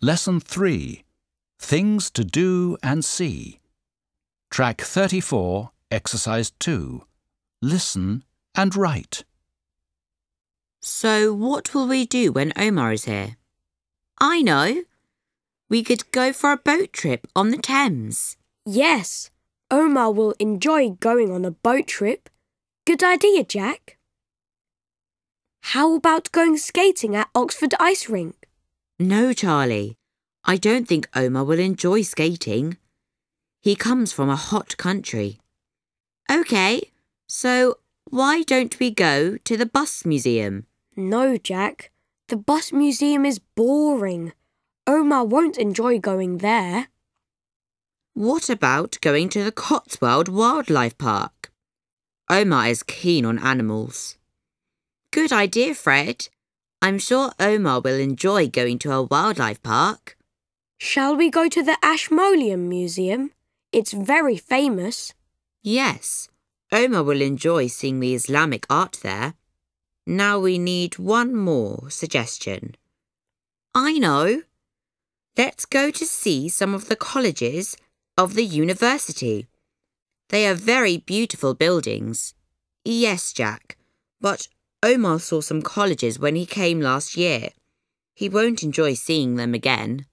Lesson 3. Things to do and see. Track 34, Exercise 2. Listen and write. So what will we do when Omar is here? I know. We could go for a boat trip on the Thames. Yes, Omar will enjoy going on a boat trip. Good idea, Jack. How about going skating at Oxford Ice Rink? No, Charlie. I don't think Omar will enjoy skating. He comes from a hot country. OK, so why don't we go to the bus museum? No, Jack. The bus museum is boring. Omar won't enjoy going there. What about going to the Cotswold Wildlife Park? Omar is keen on animals. Good idea, Fred. I'm sure Omar will enjoy going to a wildlife park. Shall we go to the Ashmolean Museum? It's very famous. Yes, Omar will enjoy seeing the Islamic art there. Now we need one more suggestion. I know. Let's go to see some of the colleges of the university. They are very beautiful buildings. Yes, Jack, but Omar saw some colleges when he came last year. He won't enjoy seeing them again.